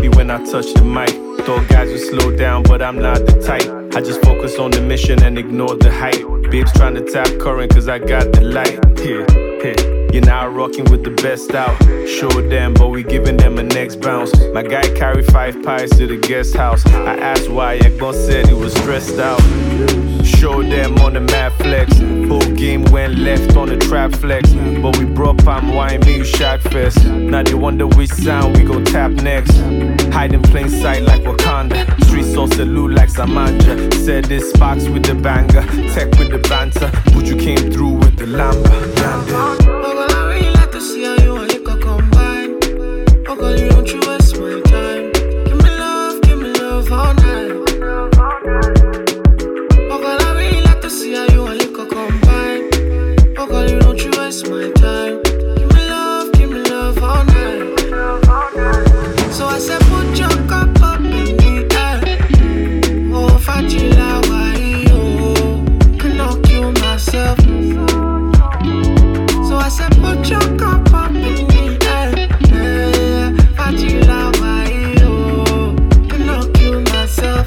when I touch the mic. Thought guys would slow down, but I'm not the type. I just focus on the mission and ignore the hype. Babes trying to tap current cause I got the light. You're now rocking with the best out. Show them, but we giving them a next bounce. My guy carried 5 pies to the guest house. I asked why, Ekbon said he was stressed out. Show them on the mad flex. Whole game went left on the trap flex. But we brought palm wine, me Shaq Fest. Now they wonder which sound we gon' tap next. Hide in plain sight like Wakanda. Street sauce salute like Samanja. Said this sparks with the banger, tech with the banter. But you came through with the lamba. See how you and Liquor combine. Oh girl, you don't you waste my time. Give me love all night. Oh girl, I really like to see how you and Liquor combine. Oh girl, you don't you waste my time. Give me love all night. So I said put your cup up in the air. Oh, Fajila, why you cannot kill myself. So I said put your cup up in the air. Fajila, why you cannot kill myself.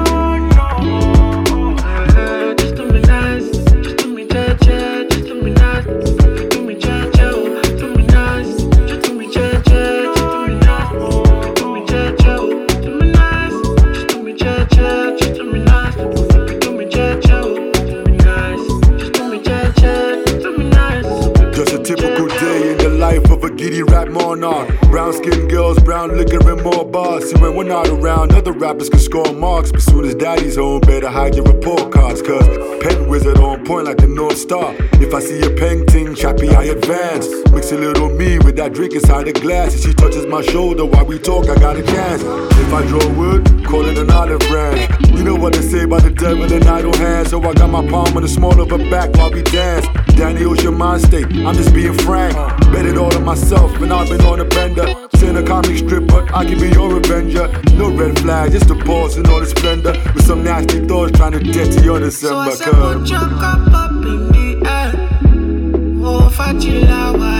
Just do me nice, just do me cha-cha, just do me nice, just do me cha-cha, do me nice, just do me cha-cha, just do me nice, just do me cha-cha, do me nice, just do me cha-cha, just do me nice, just do me cha-cha, do me nice, just do me cha-cha, do me nice. Just a typical day in the life of a giddy rap monarch. Brown skinned girls, brown liquor and more bars. See when we're not around, other rappers can score marks. But soon as daddy's home, better hide your report cards. Cause pen wizard on point like the North Star. If I see a painting, chappy, I advance. Mix a little me with that drink inside the glass. If she touches my shoulder while we talk, I got a chance. If I draw wood, call it an olive branch. You know what they say about the devil and idle hands. So I got my palm on the small of her back while we dance. Danny Ocean mind state, I'm just being frank. Bet it all on myself and I've been on a bender. Saying a comic strip, but I can be your avenger. No red flag, just a boss in all the splendor. With some nasty thoughts trying to get to your December. So I said put your cup up in the air. Oh, Fajila, why